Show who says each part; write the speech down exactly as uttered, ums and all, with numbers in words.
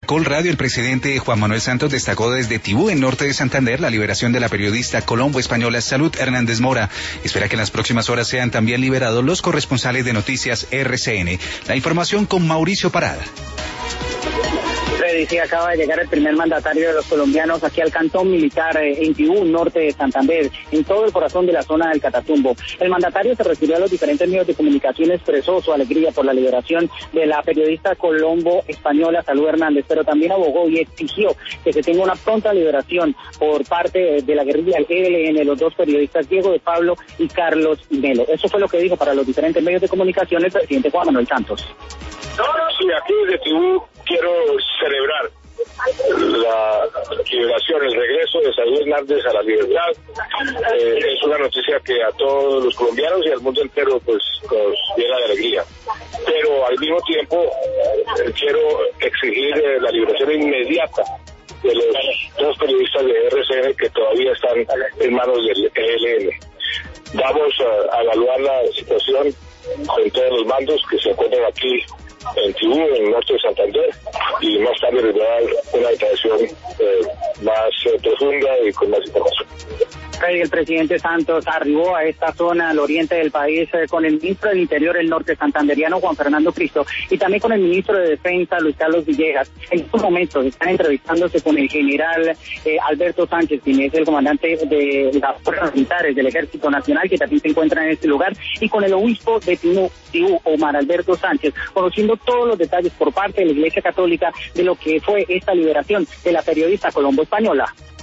Speaker 1: Col Radio, el presidente Juan Manuel Santos destacó desde Tibú, en norte de Santander, la liberación de la periodista Colombo Española Salud Hernández Mora. Espera que en las próximas horas sean también liberados los corresponsales de Noticias R C N. La información con Mauricio Parada.
Speaker 2: Freddy, sí, acaba de llegar el primer mandatario de los colombianos aquí al cantón militar eh, en Tibú, norte de Santander, en todo el corazón de la zona del Catatumbo. El mandatario se refirió a los diferentes medios de comunicación, expresó su alegría por la liberación de la periodista Colombo Española Salud Hernández, pero también abogó y exigió que se tenga una pronta liberación por parte de la guerrilla del E L N, los dos periodistas Diego de Pablo y Carlos Melo. Eso fue lo que dijo para los diferentes medios de comunicación el presidente Juan Manuel Santos.
Speaker 3: Sí, aquí desde Tibú quiero celebrar la liberación, el regreso de Salud Hernández a la libertad. Eh, es una noticia que a todos los colombianos y al mundo entero pues nos llena de alegría. Pero al mismo tiempo eh, quiero exigir eh, la liberación inmediata de los dos periodistas de R C N que todavía están en manos del E L N. Vamos a, a evaluar la situación con todos los mandos que se encuentran aquí en Tibú, en el norte de Santander, y más tarde les voy a dar una declaración eh, más eh, profunda y con más información.
Speaker 2: El presidente Santos arribó a esta zona al oriente del país eh, con el ministro del Interior, el norte santanderiano, Juan Fernando Cristo, y también con el ministro de Defensa, Luis Carlos Villegas. En estos momentos están entrevistándose con el general eh, Alberto Sánchez, quien es el comandante de las fuerzas militares del Ejército Nacional, que también se encuentra en este lugar, y con el obispo de Tibú, Tibú, Omar Alberto Sánchez, conociendo todos los detalles por parte de la Iglesia Católica de lo que fue esta liberación de la periodista Colombo Española.